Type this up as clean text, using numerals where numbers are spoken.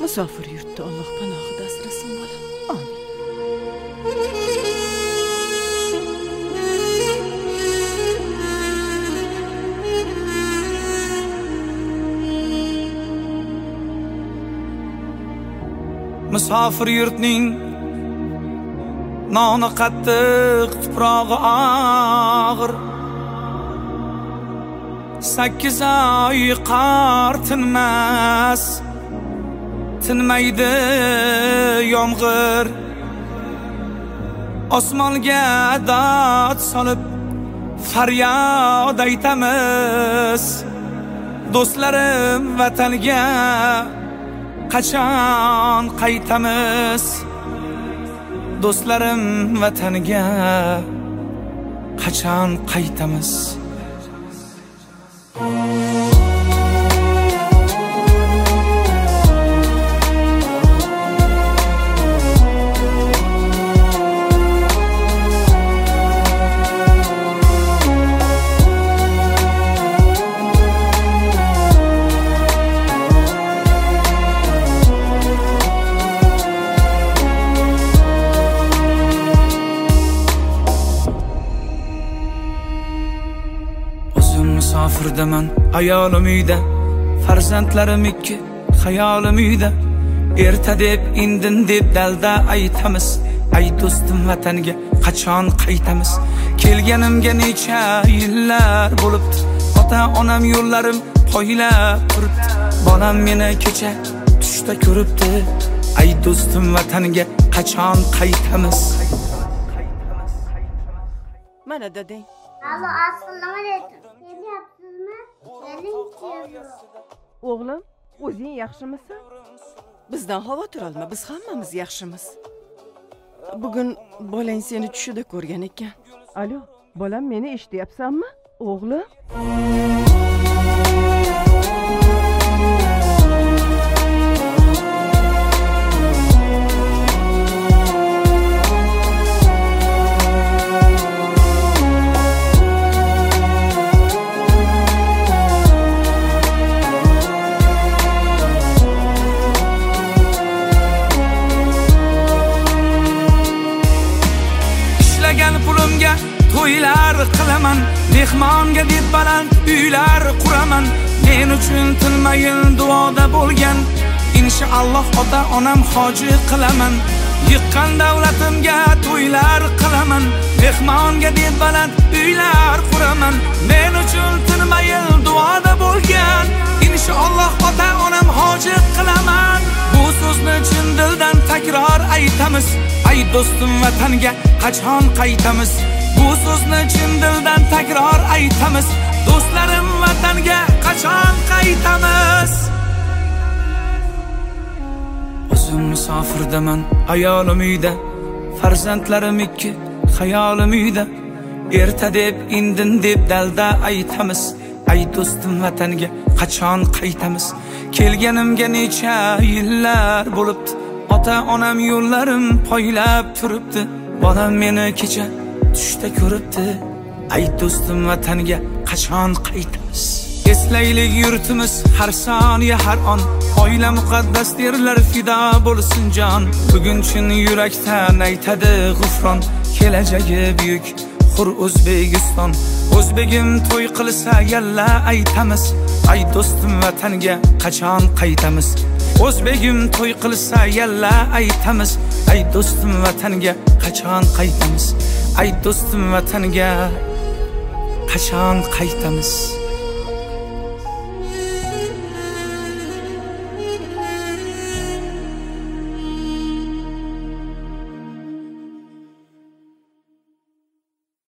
Musofir yurtda Alloh panohida asrasin bolam. Amin. Musofir yurtning noni qattiq, tuprog'i og'ir. 8 oy qor tinmas, tinmaydi yomg'ir. Osmonga dod solib faryod aytamiz. Do'stlarim vatanga qachon qaytamiz? Do'stlarim vatanga qachon qaytamiz? Musofirdaman, ayolim uyda, farzandlarim 2, xayolim uyda. Erta deb, indin deb dalda aytamiz. Ay do'stim vatanga qachon qaytamiz? Kelganimga necha yillar bo'libdi. Ota-onam yo'llarim poylab turibdi. Bolam meni kecha tushda ko'ribdi. Ay do'stim vatanga qachon qaytamiz? Mana dadang. Alo, assalomu alaykum. Kelyapsizmi? Keling. O'g'lim, o'zing yaxshimisan? Bizdan xavotir olma, biz hammamiz yaxshimiz. Bugun bolang seni tushida ko'rgan ekan. Alo, bolam, meni eshityapsanmi? O'g'lim? To'ylar qilaman, mehmonga deb baland uylar quraman. Men uchun tinmayin duoda bo'lgan, inshaalloh ota-onam hoji qilaman. Yiqqan davlatimga to'ylar qilaman, mehmonga deb baland uylar quraman. Men uchun tinmayin duoda bo'lgan, inshaalloh ota-onam hoji qilaman. Bu so'zni chin dildan takror aytamiz. Ay do'stim vatanga qachon qaytamiz? Bu so'zni chin dildan takror aytamiz. Do'stlarim vatanga qachon qaytamiz? O'zim musofirdaman, ayolim uyda, farzandlarim 2, xayolim uyda. Erta deb, indin deb dalda aytamiz. Ay do'stim vatanga qachon qaytamiz? Kelganimga necha yillar bo'libdi. Ota-onam yo'llarim poylab turibdi. Bolam meni kecha tushda ko'ribdi. Ay do'stim vatanga qachon qaytamiz? Eslaylik yurtimiz har soniya har on. Oila muqaddas derlar, fido bo'lsin jon. Bugun chin yurakdan aytadi g'ufron. Kelajagi buyuk hur O'zbekiston. O'zbegim to'y qilsa yalla aytamiz. Ay do'stim vatanga qachon qaytamiz? O'zbegim to'y qilsa yalla aytamiz. Ay do'stim vatanga qachon qaytamiz? Ay do'stim vatanga qachon qaytamiz?